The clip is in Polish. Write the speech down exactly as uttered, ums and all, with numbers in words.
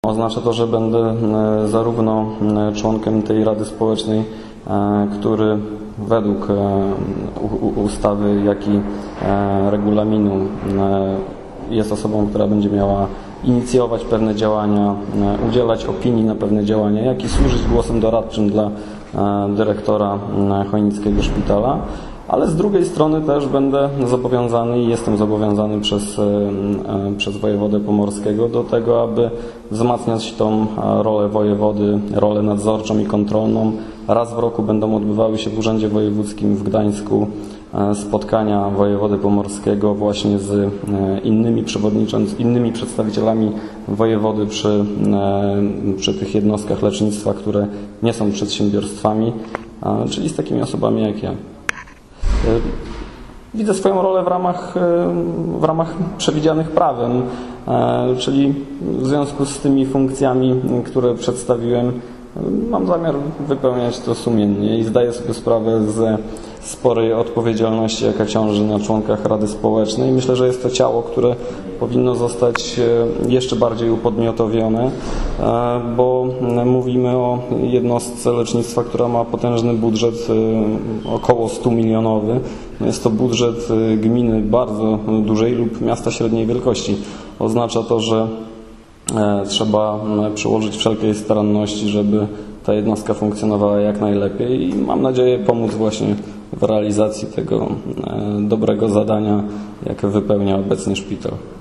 Oznacza to, że będę zarówno członkiem tej Rady Społecznej, który według ustawy, jak i regulaminu jest osobą, która będzie miała inicjować pewne działania, udzielać opinii na pewne działania, jak i służyć głosem doradczym dla dyrektora chojnickiego szpitala. Ale z drugiej strony też będę zobowiązany i jestem zobowiązany przez, przez wojewodę pomorskiego do tego, aby wzmacniać tą rolę wojewody, rolę nadzorczą i kontrolną. Raz w roku będą odbywały się w Urzędzie Wojewódzkim w Gdańsku spotkania wojewody pomorskiego właśnie z innymi przewodniczącymi, innymi przedstawicielami wojewody przy, przy tych jednostkach lecznictwa, które nie są przedsiębiorstwami, czyli z takimi osobami jak ja. Widzę swoją rolę w ramach, w ramach przewidzianych prawem, czyli w związku z tymi funkcjami, które przedstawiłem, mam zamiar wypełniać to sumiennie i zdaję sobie sprawę ze sporej odpowiedzialności, jaka ciąży na członkach Rady Społecznej. Myślę, że jest to ciało, które powinno zostać jeszcze bardziej upodmiotowione, bo mówimy o jednostce lecznictwa, która ma potężny budżet około stu milionowy. Jest to budżet gminy bardzo dużej lub miasta średniej wielkości. Oznacza to, że trzeba przyłożyć wszelkiej staranności, żeby ta jednostka funkcjonowała jak najlepiej i mam nadzieję pomóc właśnie w realizacji tego dobrego zadania, jakie wypełnia obecnie szpital.